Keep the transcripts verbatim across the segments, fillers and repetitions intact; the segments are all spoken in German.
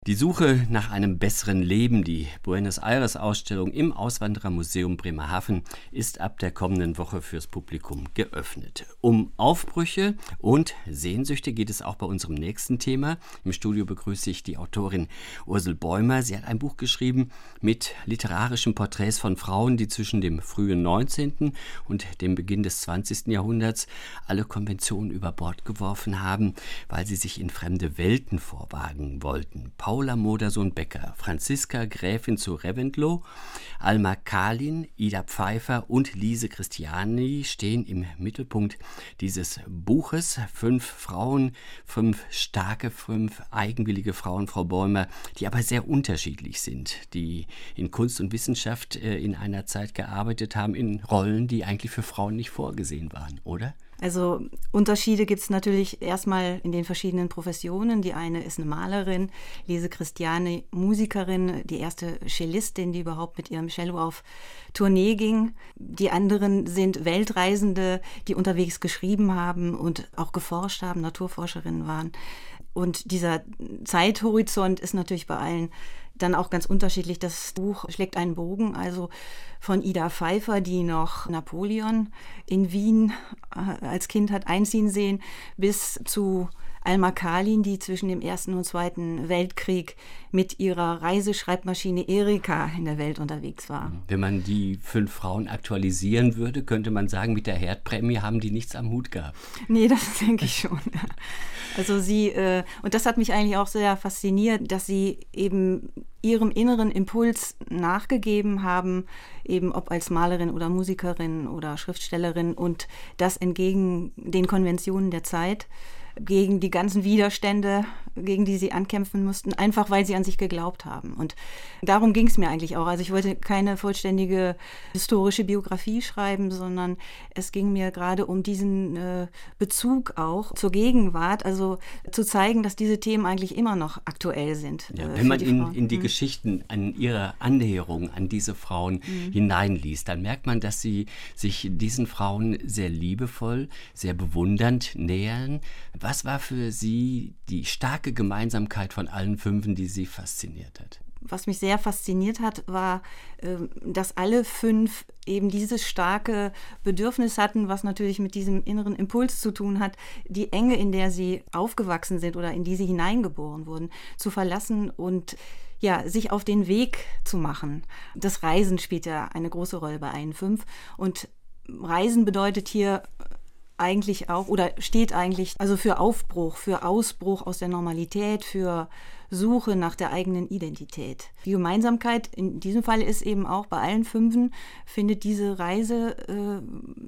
Die Suche nach einem besseren Leben, die Buenos Aires-Ausstellung im Auswanderermuseum Bremerhaven, ist ab der kommenden Woche fürs Publikum geöffnet. Um Aufbrüche und Sehnsüchte geht es auch bei unserem nächsten Thema. Im Studio begrüße ich die Autorin Ursel Bäumer. Sie hat ein Buch geschrieben mit literarischen Porträts von Frauen, die zwischen dem frühen neunzehnten und dem Beginn des zwanzigsten Jahrhunderts alle Konventionen über Bord geworfen haben, weil sie sich in fremde Welten vorwagen wollten. Paula Modersohn-Becker, Franziska Gräfin zu Reventlow, Alma Kalin, Ida Pfeiffer und Lise Christiani stehen im Mittelpunkt dieses Buches. Fünf Frauen, fünf starke, fünf eigenwillige Frauen, Frau Bäumer, die aber sehr unterschiedlich sind, die in Kunst und Wissenschaft äh, in einer Zeit gearbeitet haben, in Rollen, die eigentlich für Frauen nicht vorgesehen waren, oder? Also Unterschiede gibt es natürlich erstmal in den verschiedenen Professionen. Die eine ist eine Malerin, Lise Christiani, Musikerin, die erste Cellistin, die überhaupt mit ihrem Cello auf Tournee ging. Die anderen sind Weltreisende, die unterwegs geschrieben haben und auch geforscht haben, Naturforscherinnen waren. Und dieser Zeithorizont ist natürlich bei allen dann auch ganz unterschiedlich. Das Buch schlägt einen Bogen, also von Ida Pfeiffer, die noch Napoleon in Wien als Kind hat einziehen sehen, bis zu Alma Kalin, die zwischen dem Ersten und Zweiten Weltkrieg mit ihrer Reiseschreibmaschine Erika in der Welt unterwegs war. Wenn man die fünf Frauen aktualisieren würde, könnte man sagen, mit der Herdprämie haben die nichts am Hut gehabt. Nee, das denke ich schon. Also sie, äh, und das hat mich eigentlich auch sehr fasziniert, dass sie eben ihrem inneren Impuls nachgegeben haben, eben ob als Malerin oder Musikerin oder Schriftstellerin, und das entgegen den Konventionen der Zeit, gegen die ganzen Widerstände, gegen die sie ankämpfen mussten, einfach weil sie an sich geglaubt haben. Und darum ging es mir eigentlich auch. Also ich wollte keine vollständige historische Biografie schreiben, sondern es ging mir gerade um diesen äh, Bezug auch zur Gegenwart, also zu zeigen, dass diese Themen eigentlich immer noch aktuell sind. Ja, äh, wenn man die in, Frauen. in die Mhm. Geschichten, an ihre Annäherung an diese Frauen mhm. hineinliest, dann merkt man, dass sie sich diesen Frauen sehr liebevoll, sehr bewundernd nähern. Was war für Sie die starke Gemeinsamkeit von allen Fünfen, die Sie fasziniert hat? Was mich sehr fasziniert hat, war, dass alle fünf eben dieses starke Bedürfnis hatten, was natürlich mit diesem inneren Impuls zu tun hat, die Enge, in der sie aufgewachsen sind oder in die sie hineingeboren wurden, zu verlassen und ja, sich auf den Weg zu machen. Das Reisen spielt ja eine große Rolle bei allen fünf, und Reisen bedeutet hier eigentlich auch oder steht eigentlich also für Aufbruch, für Ausbruch aus der Normalität, für Suche nach der eigenen Identität. Die Gemeinsamkeit in diesem Fall ist eben auch, bei allen Fünfen findet diese Reise äh,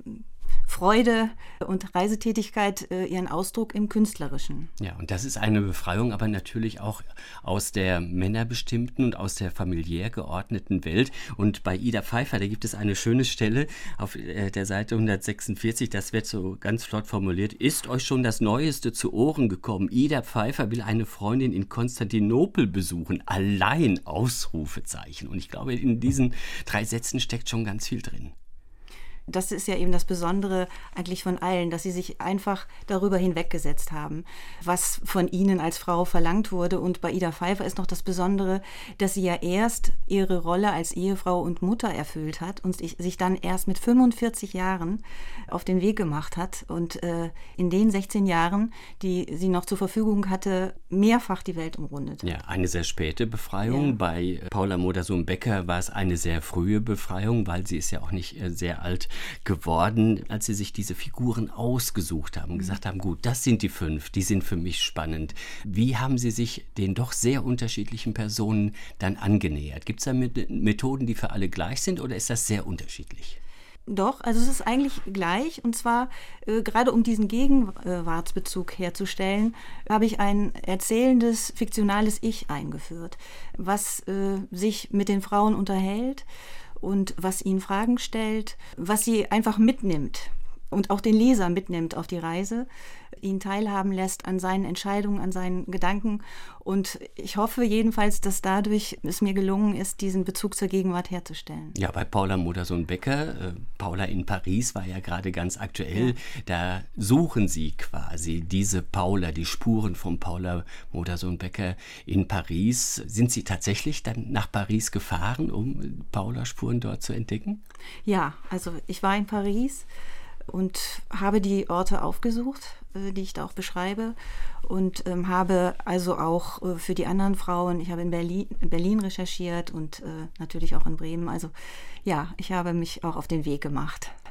Freude und Reisetätigkeit äh, ihren Ausdruck im Künstlerischen. Ja, und das ist eine Befreiung, aber natürlich auch aus der männerbestimmten und aus der familiär geordneten Welt. Und bei Ida Pfeiffer, da gibt es eine schöne Stelle auf äh, der Seite hundertsechsundvierzig, das wird so ganz flott formuliert: Ist euch schon das Neueste zu Ohren gekommen? Ida Pfeiffer will eine Freundin in Konstantinopel besuchen. Allein! Ausrufezeichen. Und ich glaube, in diesen drei Sätzen steckt schon ganz viel drin. Das ist ja eben das Besondere eigentlich von allen, dass sie sich einfach darüber hinweggesetzt haben, was von ihnen als Frau verlangt wurde. Und bei Ida Pfeiffer ist noch das Besondere, dass sie ja erst ihre Rolle als Ehefrau und Mutter erfüllt hat und sich dann erst mit fünfundvierzig Jahren auf den Weg gemacht hat und äh, in den sechzehn Jahren, die sie noch zur Verfügung hatte, mehrfach die Welt umrundet hat. Ja, eine sehr späte Befreiung. Ja. Bei Paula Modersohn-Becker war es eine sehr frühe Befreiung, weil sie ist ja auch nicht äh, sehr alt geworden, als sie sich diese Figuren ausgesucht haben und gesagt haben, gut, das sind die fünf, die sind für mich spannend. Wie haben Sie sich den doch sehr unterschiedlichen Personen dann angenähert? Gibt es da Methoden, die für alle gleich sind, oder ist das sehr unterschiedlich? Doch, also es ist eigentlich gleich, und zwar äh, gerade um diesen Gegenwartsbezug herzustellen, habe ich ein erzählendes, fiktionales Ich eingeführt, was äh, sich mit den Frauen unterhält und was ihnen Fragen stellt, was sie einfach mitnimmt und auch den Leser mitnimmt auf die Reise, ihn teilhaben lässt an seinen Entscheidungen, an seinen Gedanken. Und ich hoffe jedenfalls, dass dadurch es mir gelungen ist, diesen Bezug zur Gegenwart herzustellen. Ja, bei Paula Modersohn-Becker, äh, Paula in Paris war ja gerade ganz aktuell, ja. Da suchen Sie quasi diese Paula, die Spuren von Paula Modersohn-Becker in Paris. Sind Sie tatsächlich dann nach Paris gefahren, um Paula-Spuren dort zu entdecken? Ja, also ich war in Paris und habe die Orte aufgesucht, die ich da auch beschreibe, und ähm, habe also auch äh, für die anderen Frauen, ich habe in Berlin, in Berlin recherchiert und äh, natürlich auch in Bremen. Also ja, ich habe mich auch auf den Weg gemacht.